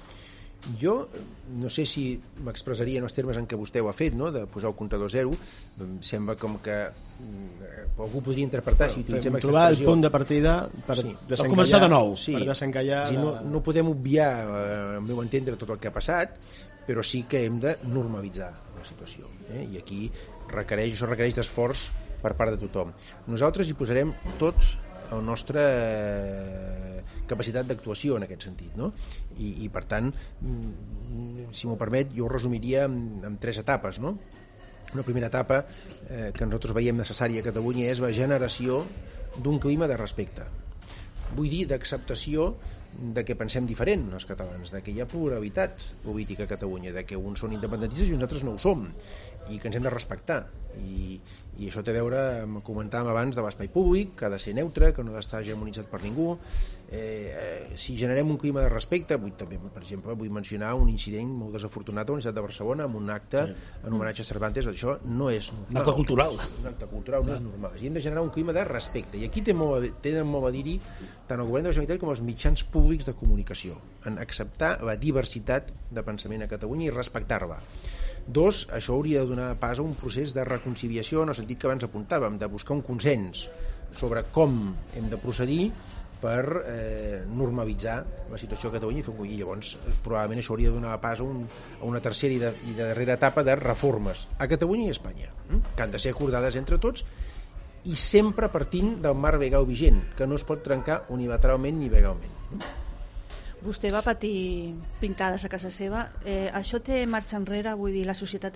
Jo no sé si m'expressaria en els termes en què vostè ho ha fet, no? De posar el comptador a zero. Sembla com que algú podria interpretar si utilitzem aquesta trobar expressió. El punt de partida per començar de nou. Sí. Per desencallar... No podem obviar, al meu entendre, tot el que ha passat, però sí que hem de normalitzar la situació. I aquí això requereix d'esforç per part de tothom. Nosaltres hi posarem tot la nostra capacitat d'actuació en aquest sentit, no? I per tant, si m'ho permet, jo ho resumiria en 3 etapes, no? Una primera etapa que nosaltres veiem necessària a Catalunya és la generació d'un clima de respecte. Vull dir, d'acceptació de que pensem diferent els catalans, de que hi ha pluralitat política a Catalunya, de que uns són independentistes i uns altres no ho som, i que ens hem de respectar. I això té a veure amb, comentàvem abans, de l'espai públic, que ha de ser neutre, que no ha d'estar hegemonitzat per ningú. Si generem un clima de respecte, també, per exemple, vull mencionar un incident molt desafortunat a la Universitat de Barcelona amb un acte en homenatge a Cervantes. Això no és normal. Un acte cultural. Un acte cultural no és normal. I hem de generar un clima de respecte. I aquí tenen molt a dir-hi tant el govern de la Generalitat com els mitjans públics de comunicació, en acceptar la diversitat de pensament a Catalunya i respectar-la. 2, això hauria de donar pas a un procés de reconciliació en el sentit que abans apuntàvem, de buscar un consens sobre com hem de procedir per normalitzar la situació a Catalunya i llavors probablement això hauria de donar pas a una tercera i de darrera etapa de reformes a Catalunya i a Espanya, que han de ser acordades entre tots i sempre partint del marc legal vigent, que no es pot trencar unilateralment ni legalment. Vostè va patir pintades a casa seva. Això té marxa enrere? Vull dir, la societat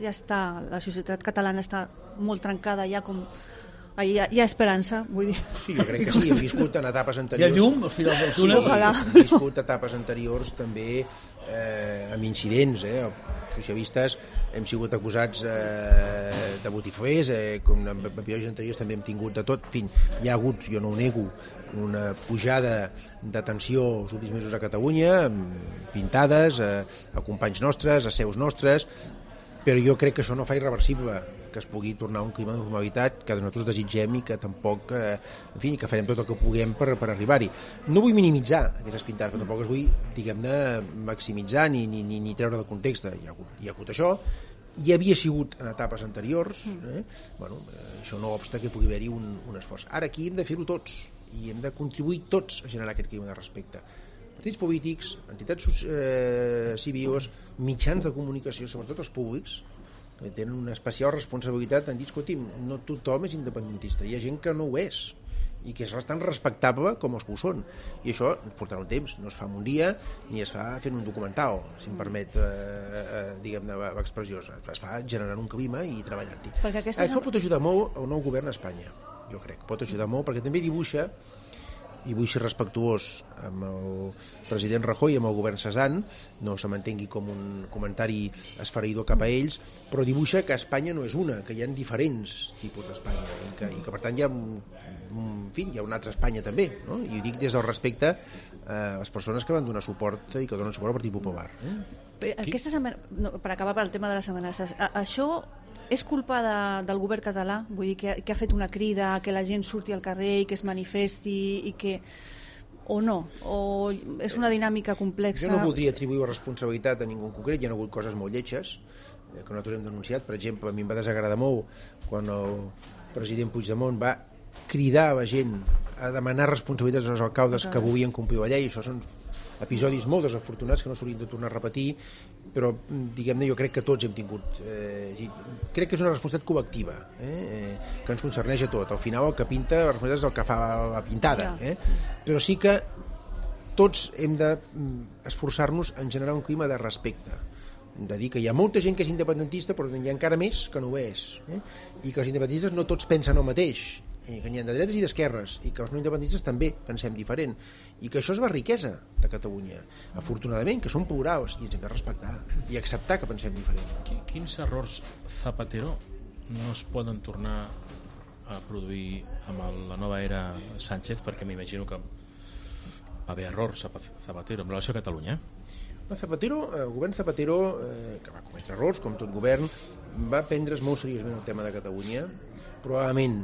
catalana està molt trencada, ja com... Hi ha esperança, vull dir. Sí, jo crec que sí, hem viscut en etapes anteriors. Hi ha llum al final del túnel? Ojalà. Hem viscut etapes anteriors també amb incidents. Socialistes hem sigut acusats de botiflers, com en episodis anteriors també hem tingut de tot. En fi, hi ha hagut, jo no ho nego, una pujada de tensió els últims mesos a Catalunya, pintades a companys nostres, a seus nostres, però jo crec que això no fa irreversible que es pugui tornar a un clima de normalitat que nosaltres desitgem i que tampoc, en fi, que farem tot el que puguem per arribar-hi. No vull minimitzar aquestes pintades, però tampoc es vull, diguem-ne, maximitzar ni treure de context. Hi ha hagut això, hi havia sigut en etapes anteriors, bueno, això no obsta que pugui haver-hi un esforç. Ara aquí hem de fer-ho tots i hem de contribuir tots a generar aquest clima de respecte. Partits polítics, entitats civils, mitjans de comunicació, sobretot els públics, que tenen una especial responsabilitat en dir, escolti'm, no tothom és independentista, hi ha gent que no ho és i que és tan respectable com els que ho són, i això portarà un temps, no es fa en un dia ni es fa fent un documental, si em permet diguem-ne l'expressió, es fa generant un clima i treballant-hi. Això pot ajudar molt el nou govern a Espanya, jo crec, pot ajudar molt perquè també dibuixa i vull ser respectuós amb el president Rajoy i amb el govern cessant, no se m'entengui com un comentari esfereïdor cap a ells, però dibuixa que Espanya no és una, que hi ha diferents tipus d'Espanya i que per tant hi ha hi ha una altra Espanya també, no? I ho dic des del respecte a les persones que van donar suport i que donen suport al Partit Popular. Per acabar pel tema de les amenaces, això és culpa del govern català? Vull dir, que ha fet una crida que la gent surti al carrer i que es manifesti i que... o no? O és una dinàmica complexa? Jo no voldria atribuir la responsabilitat a ningú en concret. Hi ha hagut coses molt lletges que nosaltres hem denunciat. Per exemple, a mi em va desagradar molt quan el president Puigdemont va cridar a la gent a demanar responsabilitats als alcaldes que volien complir la llei. Això són episodis molt desafortunats que no s'haurien de tornar a repetir, però diguem-ne, jo crec que tots hem tingut crec que és una responsabilitat col·lectiva, que ens concerneix a tot. Al final el que pinta la responsabilitat és el que fa la pintada, però sí que tots hem d'esforçar-nos en generar un clima de respecte, de dir que hi ha molta gent que és independentista però hi ha encara més que no ho és, i que els independentistes no tots pensen el mateix, i que n'hi ha de dretes i d'esquerres, i que els no independentistes també pensem diferent, i que això és la riquesa de Catalunya, afortunadament, que som plurals i ens hem de respectar i acceptar que pensem diferent. Quins errors Zapatero no es poden tornar a produir amb la nova era Sánchez, perquè m'imagino que va haver errors Zapatero en relació a Catalunya? El govern Zapatero, que va cometre errors, com tot govern, va prendre's molt seriosament el tema de Catalunya, probablement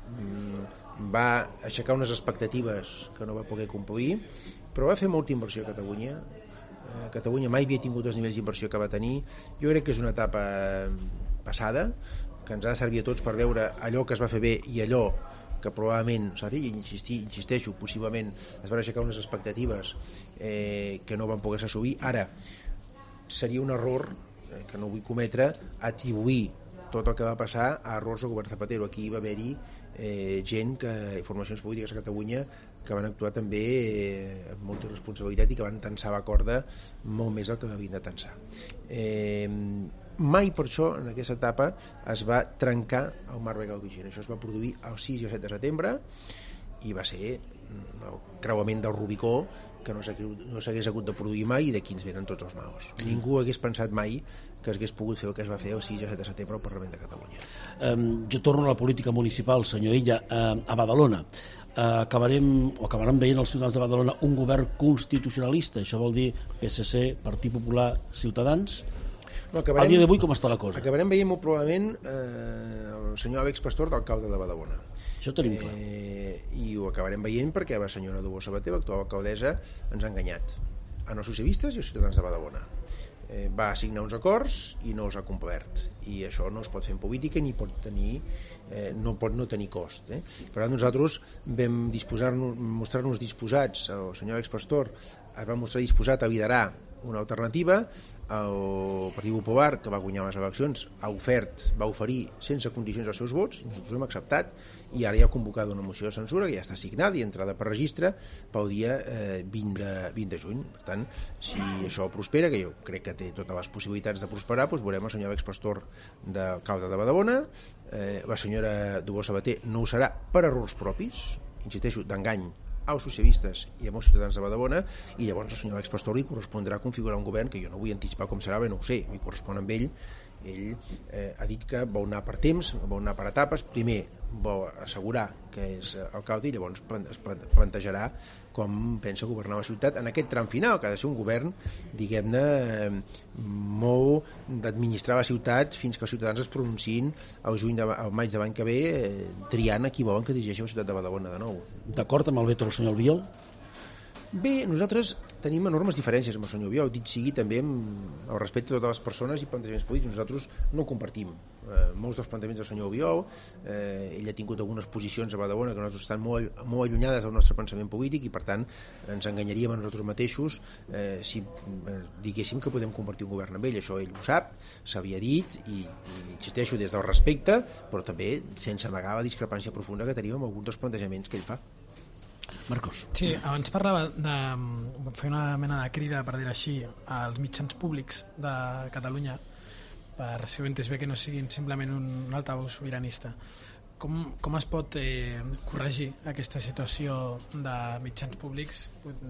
va aixecar unes expectatives que no va poder complir, però va fer molta inversió a Catalunya. Catalunya mai havia tingut els nivells d'inversió que va tenir. Jo crec que és una etapa passada, que ens ha de servir a tots per veure allò que es va fer bé i allò que probablement s'ha fet, i insisteixo, possiblement es van aixecar unes expectatives que no van poder assolir. Ara, seria un error que no vull cometre, atribuir tot el que va passar a errors del govern Zapatero. Aquí va haver-hi gent, formacions polítiques a Catalunya, que van actuar també amb molta responsabilitat i que van tensar la corda molt més del que havien de tensar. Mai per això en aquesta etapa es va trencar el marc legal vigent. Això es va produir el 6 i el 7 de setembre i va ser el creuament del Rubicó que no s'hagués hagut de produir mai i d'aquí ens venen tots els mals. Ningú hagués pensat mai que s'hagués pogut fer el que es va fer el 6 i el 7 de setembre al Parlament de Catalunya. Jo torno a la política municipal, senyor Illa, a Badalona. Acabarem veient els ciutadans de Badalona un govern constitucionalista, això vol dir PSC, Partit Popular, Ciutadans. A dia d'avui com està la cosa? Acabarem veient molt probablement el senyor Àlex Pastor d'alcalde de Badalona. Això ho tenim clar. I ho acabarem veient perquè la senyora Dolors Sabater, l'actual alcaldessa, ens ha enganyat a els socialistes i als ciutadans de Badalona. Va signar uns acords i no els ha complert, i això no es pot fer en política ni pot tenir no pot no tenir cost. Per tant, nosaltres vam mostrar-nos disposats, el senyor Àlex Pastor es va mostrar disposat a liderar una alternativa. El Partit Popular, que va guanyar les eleccions, va oferir sense condicions els seus vots, nosaltres ho hem acceptat, i ara ja ha convocat una moció de censura que ja està signada i entrada per registre pel dia 20 de juny. Per tant, si això prospera, que jo crec que té totes les possibilitats de prosperar, doncs veurem el senyor Àlex Pastor d'alcalde de Badalona. La senyora Dolors Sabater no ho serà per errors propis, insisteixo, d'engany als socialistes i als ciutadans de Badalona, i llavors el senyor Àlex Pastor li correspondrà configurar un govern que jo no vull anticipar com serà, no ho sé, li correspon amb ell. Ell ha dit que vol anar per temps, vol anar per etapes. Primer vol assegurar que és alcalde i llavors es plantejarà com pensa governar la ciutat en aquest tram final, que ha de ser un govern, diguem-ne, molt d'administrar la ciutat fins que els ciutadans es pronunciïn al maig de l'any que ve, triant a qui volen que dirigeixi la ciutat de Badalona de nou. D'acord amb el veto del senyor Albiol? Bé, nosaltres tenim enormes diferències amb el senyor Albiol, dit sigui també amb el respecte a totes les persones i plantejaments polítics. Nosaltres no compartim molts dels plantejaments del senyor Albiol. Ell ha tingut algunes posicions a Badalona que nosaltres estan molt allunyades del nostre pensament polític i per tant ens enganyaríem a nosaltres mateixos si diguéssim que podem compartir un govern amb ell. Això ell ho sap, s'havia dit i insisteixo des del respecte, però també sense amagar la discrepància profunda que tenim amb alguns dels plantejaments que ell fa. Marcos. Sí, abans parlava de fer una mena de crida, per dir així, als mitjans públics de Catalunya, per si ho he entès bé, que no siguin simplement un altaveu sobiranista. com es pot corregir aquesta situació de mitjans públics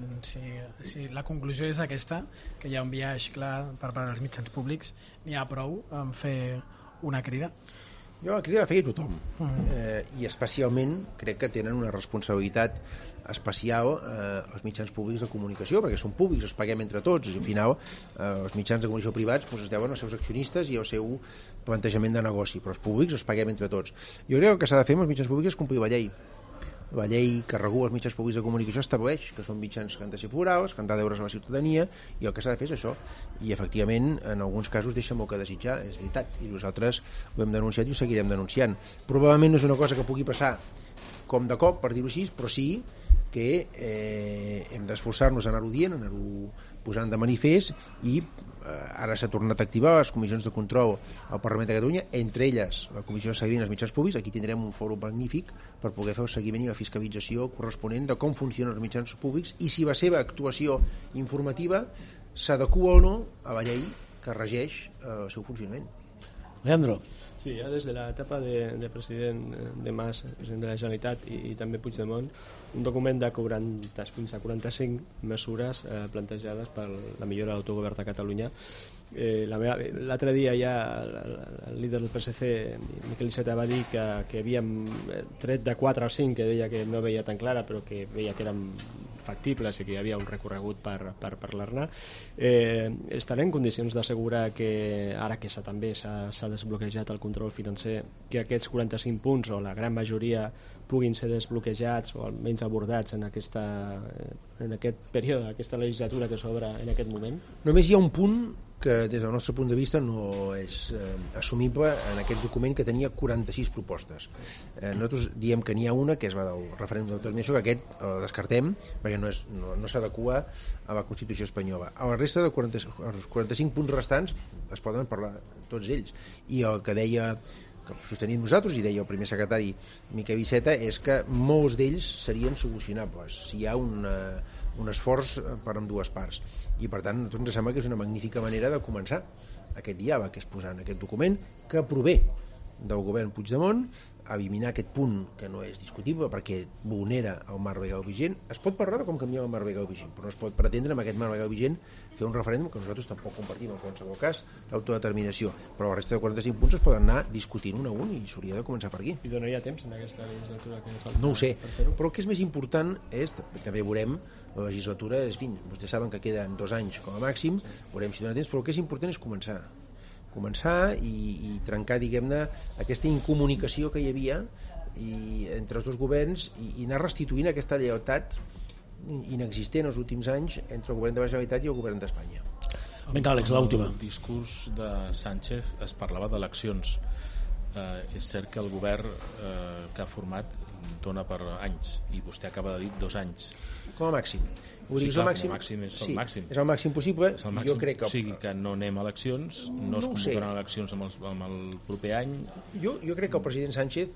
si la conclusió és aquesta, que hi ha un biaix clar per part dels mitjans públics, n'hi ha prou en fer una crida? Jo la crida la feia tothom, i especialment crec que tenen una responsabilitat especial els mitjans públics de comunicació, perquè són públics, els paguem entre tots, i al final els mitjans de comunicació privats es deuen als seus accionistes i al seu plantejament de negoci, però els públics els paguem entre tots. Jo crec que el que s'ha de fer amb els mitjans públics és complir la llei. La llei que regula els mitjans públics de comunicació estableix que són mitjans que han de ser plurals, que han de deure's a la ciutadania, i el que s'ha de fer és això. I efectivament, en alguns casos deixa molt que desitjar, és veritat, i nosaltres ho hem denunciat i ho seguirem denunciant. Probablement no és una cosa que pugui passar com de cop, per dir-ho així, però sí que hem d'esforçar-nos a anar-ho dient, a anar-ho posant de manifest, i ara s'ha tornat a activar les comissions de control al Parlament de Catalunya, entre elles la Comissió de Seguiment dels Mitjans Públics. Aquí tindrem un fòrum magnífic per poder fer el seguiment i la fiscalització corresponent de com funcionen els mitjans públics i si la seva actuació informativa s'adequa o no a la llei que regeix el seu funcionament. Leandro. Sí, ja des de l'etapa de president de Mas, president de la Generalitat, i també Puigdemont, un document de fins a 45 mesures plantejades per la millora de l'autogovern de Catalunya. L'altre dia ja el líder del PSC, Miquel Iceta, va dir que havíem tret de 4 o 5 que deia que no veia tan clara, però que veia que eren factibles i que hi havia un recorregut per parlar-ne. Estarà en condicions d'assegurar que ara que també s'ha desbloquejat el control financer, que aquests 45 punts o la gran majoria puguin ser desbloquejats o almenys abordats en aquest període, aquesta legislatura que s'obre en aquest moment? Només hi ha un punt que des del nostre punt de vista no és assumible en aquest document, que tenia 46 propostes. Nosaltres diem que n'hi ha una, que és la del referèndum d'autodeterminació, que aquest el descartem perquè no s'adequa a la Constitució espanyola. A la resta de 45 punts restants es poden parlar tots ells, i el que deia, que sostenim nosaltres, i deia el primer secretari Miquel Iceta, és que molts d'ells serien solucionables si hi ha un esforç per ambdues parts, i per tant a tots ens sembla que és una magnífica manera de començar aquest diàleg, que és posar en aquest document, que prové del govern Puigdemont, eliminar aquest punt que no és discutible perquè vulnera el marc legal vigent. Es pot parlar de com canviar el marc legal vigent, però no es pot pretendre amb aquest marc legal vigent fer un referèndum que nosaltres tampoc compartim en qualsevol cas, l'autodeterminació, però la resta de 45 punts es poden anar discutint un a un i s'hauria de començar per aquí. I donaria temps en aquesta legislatura que falta? No ho sé, però el que és més important és, també veurem, la legislatura, vostès saben que queden 2 anys com a màxim, veurem si dona temps, però el que és important és començar i trencar, diguem-ne, aquesta incomunicació que hi havia entre els dos governs i anar restituint aquesta lleialtat inexistent els últims anys entre el govern de la Generalitat i el govern d'Espanya. Vinga, Àlex, l'última. En el discurs de Sánchez es parlava d'eleccions. És cert que el govern que ha format dona per anys, i vostè acaba de dir 2 anys. Com a màxim. Sí, clar, com a màxim és el màxim. És el màxim possible. És el màxim. Jo crec que... O sigui que no anem a eleccions, no es convocaran eleccions amb el proper any. Jo crec que el president Sánchez,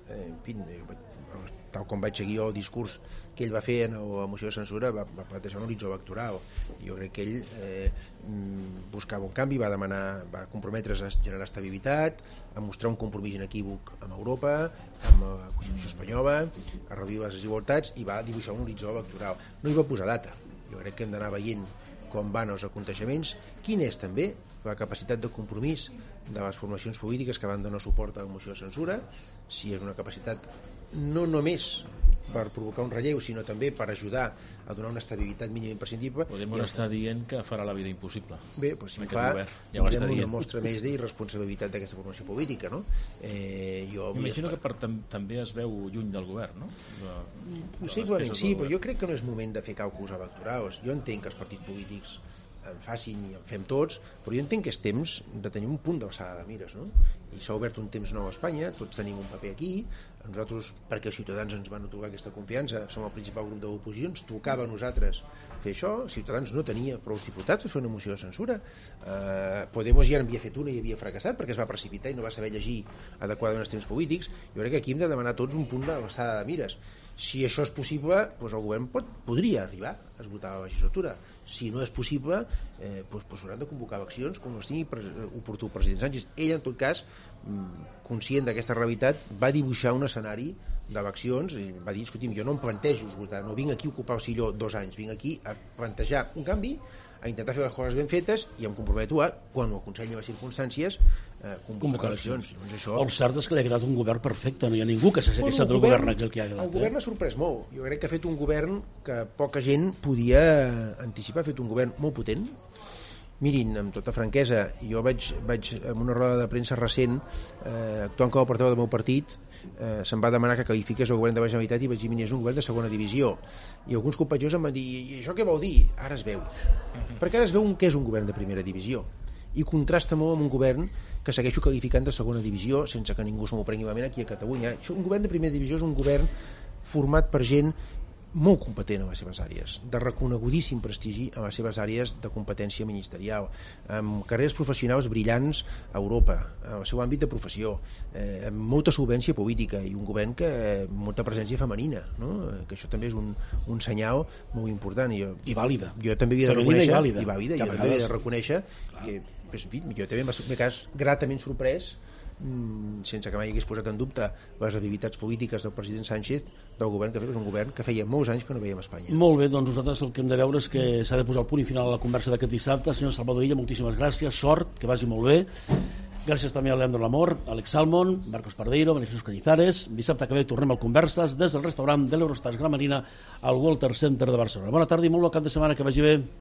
tal com vaig seguir el discurs que ell va fer en la moció de censura, va plantejar un horitzó electoral. Jo crec que ell buscava un canvi, va comprometre's a generar estabilitat, a mostrar un compromís inequívoc amb Europa, amb la Constitució espanyola, a reduir les desigualtats, i va dibuixar un horitzó electoral. No hi va posar data. Jo crec que hem d'anar veient com van els aconteixements, quina és també la capacitat de compromís de les formacions polítiques que van donar suport a la moció de censura, si és una capacitat no només per provocar un relleu, sinó també per ajudar a donar una estabilitat mínima imprescindible. Podem estar dient que farà la vida impossible. Bé, doncs si ho fa, ja una mostra més d'irresponsabilitat d'aquesta formació política, no? M'imagino que també es veu lluny del govern, no? Possiblement sí, però jo crec que no és moment de fer càlculs electorals. Jo entenc que els partits polítics en facin i en fem tots, però jo entenc que és temps de tenir un punt d'alçada de mires, no? I s'ha obert un temps nou a Espanya, tots tenim un paper aquí, nosaltres, perquè els ciutadans ens van atorgar aquesta confiança, som el principal grup de l'oposició, ens tocava a nosaltres fer això, Ciutadans no tenia prou diputats per fer una moció de censura, Podemos ja n'havia fet una i havia fracassat perquè es va precipitar i no va saber llegir adequadament els temps polítics. Jo crec que aquí hem de demanar tots un punt d'alçada de mires. Si això és possible, doncs el govern podria arribar a esgotar la legislatura. Si no és possible, doncs hauran de convocar eleccions com les tingui oportú el president Sánchez. Ell, en tot cas, conscient d'aquesta realitat, va dibuixar un escenari d'eleccions i va dir, escolti'm, jo no em plantejo esgotar, no vinc aquí a ocupar el silló 2 anys, vinc aquí a plantejar un canvi, a intentar fer les coses ben fetes i em comprometo a, quan ho aconselli les circumstàncies, convocar eleccions. Doncs això... El cert és que li ha quedat un govern perfecte, no hi ha ningú que s'hagi queixat del govern aquell que ha quedat. El govern ha sorprès molt. Jo crec que ha fet un govern que poca gent podia anticipar, ha fet un govern molt potent. Mirin, amb tota franquesa, jo vaig en una roda de premsa recent, actuant com a portaveu del meu partit, se'm va demanar que qualifiqués el govern de la Generalitat i vaig dir, és un govern de segona divisió. I alguns companys em van dir, i això què vol dir? Ara es veu. Perquè ara es veu què és un govern de primera divisió. I contrasta molt amb un govern que segueixo qualificant de segona divisió, sense que ningú se m'ho prengui malament aquí a Catalunya. Un govern de primera divisió és un govern format per gent molt competent en les seves àrees, de reconegudíssim prestigi en les seves àrees de competència ministerial, amb carreres professionals brillants a Europa, en el seu àmbit de professió, amb molta solvència política i un govern que molta presència femenina, no? Que això també és un senyal molt important. I vàlida. Jo també havia de reconèixer, i vàlida, jo també havia de reconèixer que, en fi, jo també m'he quedat gratament sorprès, sense que mai hagués posat en dubte les habilitats polítiques del president Sánchez, del govern que feia, és un govern que feia molts anys que no veiem a Espanya. Molt bé, doncs nosaltres el que hem de veure és que s'ha de posar el punt i final a la conversa d'aquest dissabte. Senyor Salvador Illa, moltíssimes gràcies, sort, que vagi molt bé. Gràcies també a Leandro Lamor, Àlex Salmon, Marcos Pardeiro, María Jesús Cañizares. Dissabte que ve tornem al Converses des del restaurant de l'Eurostars Gran Marina al Walter Center de Barcelona. Bona tarda i molt bon cap de setmana, que vagi bé.